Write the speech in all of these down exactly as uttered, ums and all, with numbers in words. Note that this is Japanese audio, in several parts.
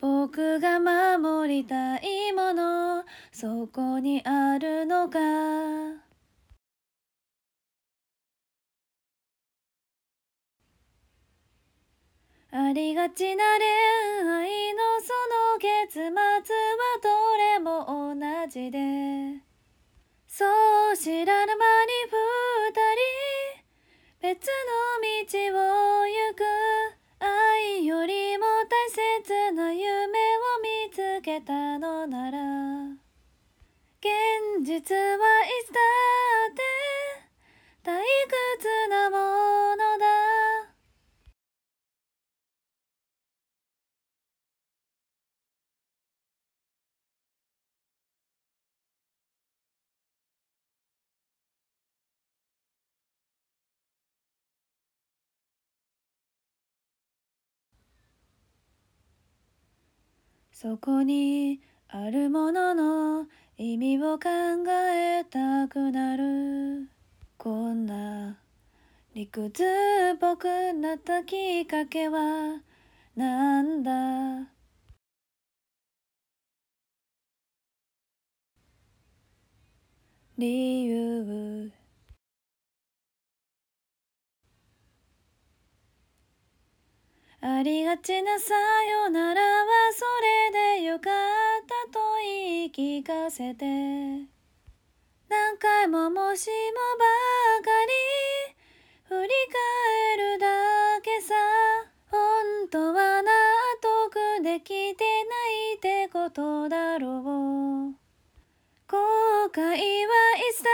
僕が守りたいもの、そこにあるのか。ありがちな恋愛のその結末はどれも同じで、そう知らぬ間に二人別の道を行く。愛よりも大切な夢を見つけたのなら、現実はいつだって退屈なものだ。そこにあるものの意味を考えたくなる。こんな理屈っぽくなったきっかけはなんだ。理由ありがちなさよならはそれでよかったと言い聞かせて、何回ももしもばかり振り返るだけさ。本当は納得できてないってことだろう。後悔はいつだ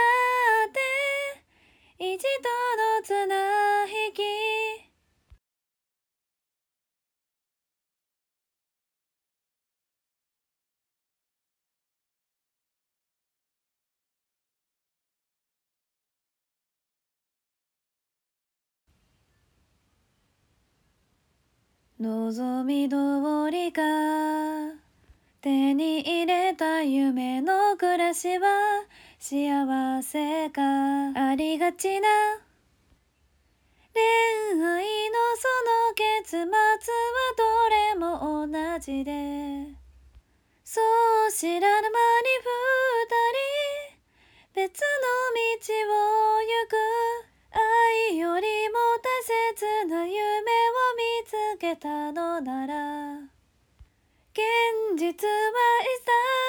って一度の綱引き。望み通りか、手に入れた夢の暮らしは幸せか。ありがちな恋愛のその結末はどれも同じで、そう知らぬ間に二人別の道を行く。愛よりも大切な夢を見つけたのなら、現実はいつだ